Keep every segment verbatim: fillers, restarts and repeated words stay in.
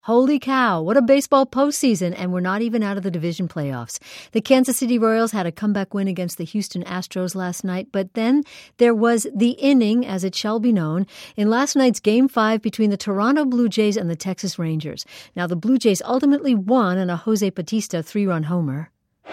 Holy cow, what a baseball postseason, and we're not even out of the division playoffs. The Kansas City Royals had a comeback win against the Houston Astros last night, but then there was the inning, as it shall be known, in last night's Game five between the Toronto Blue Jays and the Texas Rangers. Now, the Blue Jays ultimately won on a Jose Bautista three-run homer.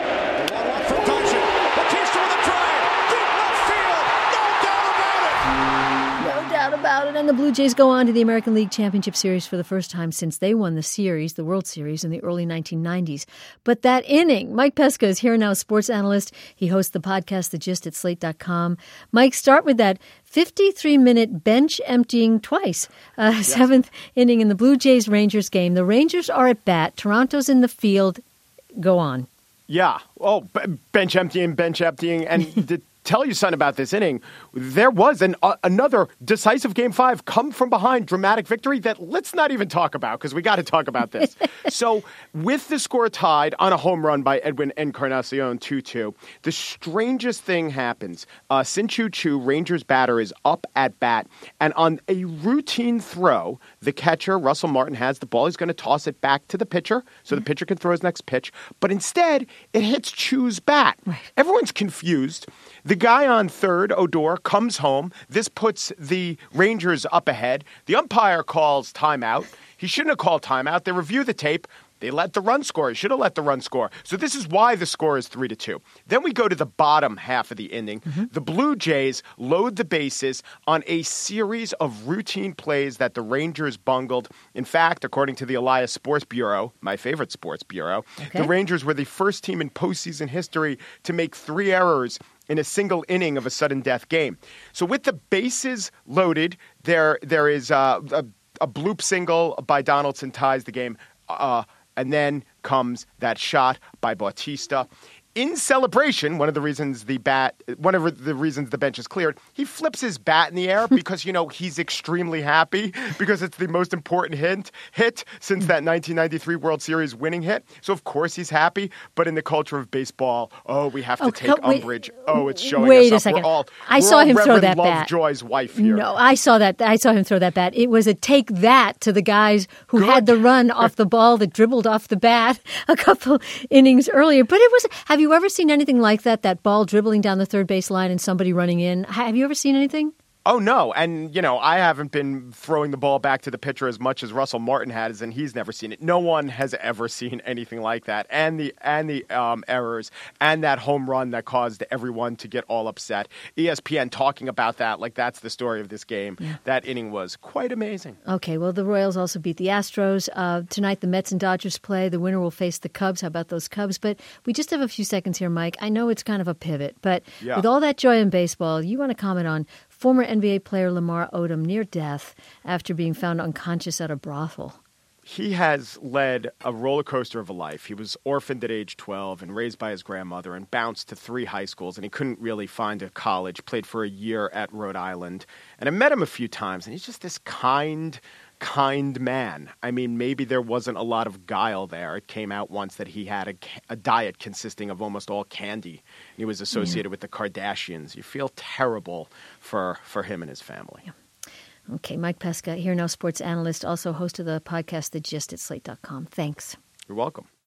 About it, and the Blue Jays go on to the American League Championship Series for the first time since they won the series, the World Series, in the early nineteen nineties. But that inning, Mike Pesca is here now, sports analyst. He hosts the podcast The Gist at slate dot com. Mike, start with that fifty-three minute bench emptying twice. Uh, yes. Seventh inning in the Blue Jays-Rangers game. The Rangers are at bat. Toronto's in the field. Go on. Yeah. Oh, b- bench emptying, bench emptying. And the tell you something about this inning. There was an uh, another decisive Game five come from behind dramatic victory that let's not even talk about because we got to talk about this. So with the score tied on a home run by Edwin Encarnacion two two, the strangest thing happens. Uh, Shin-Soo Choo, Rangers batter, is up at bat, and on a routine throw, the catcher, Russell Martin, has the ball. He's going to toss it back to the pitcher so the pitcher can throw his next pitch. But instead, it hits Choo's bat. Right. Everyone's confused. The guy on third, Odor, comes home. This puts the Rangers up ahead. The umpire calls timeout. He shouldn't have called timeout. They review the tape. They let the run score. He should have let the run score. So this is why the score is three to two. Then we go to the bottom half of the inning. Mm-hmm. The Blue Jays load the bases on a series of routine plays that the Rangers bungled. In fact, according to the Elias Sports Bureau, my favorite sports bureau, okay. the Rangers were the first team in postseason history to make three errors in a single inning of a sudden death game. So with the bases loaded, there there is uh, a, a bloop single by Donaldson ties the game. Uh, and then comes that shot by Bautista. In celebration, one of the reasons the bat, one of the reasons the bench is cleared, he flips his bat in the air because, you know, he's extremely happy because it's the most important hit, hit since that nineteen ninety-three World Series winning hit. So, of course, he's happy. But in the culture of baseball, oh, we have to oh, take come, umbrage. Wait, oh, it's showing wait us a up. second. We're all, I we're saw all him Reverend throw that bat. Lovejoy's wife here. No, I saw that. I saw him throw that bat. It was a take that to the guys who Good. had the run off the ball that dribbled off the bat a couple innings earlier. But it was. Have you ever seen anything like like that, that ball dribbling down the third base line and somebody running in? Have you ever seen anything? Oh, no. And, you know, I haven't been throwing the ball back to the pitcher as much as Russell Martin has, and he's never seen it. No one has ever seen anything like that. And the and the um, errors and that home run that caused everyone to get all upset. E S P N talking about that like that's the story of this game. Yeah. That inning was quite amazing. Okay, well, the Royals also beat the Astros. Uh, tonight, the Mets and Dodgers play. The winner will face the Cubs. How about those Cubs? But we just have a few seconds here, Mike. I know it's kind of a pivot, but yeah. with all that joy in baseball, you want to comment on former N B A player Lamar Odom near death after being found unconscious at a brothel. He has led a roller coaster of a life. He was orphaned at age twelve and raised by his grandmother and bounced to three high schools, and he couldn't really find a college. Played for a year at Rhode Island. And I met him a few times, and he's just this kind, kind man. I mean, maybe there wasn't a lot of guile there. It came out once that he had a, a diet consisting of almost all candy. He was associated yeah. with the Kardashians. You feel terrible for, for him and his family. Yeah. Okay, Mike Pesca, here now sports analyst, also host of the podcast The Gist at slate dot com. Thanks. You're welcome.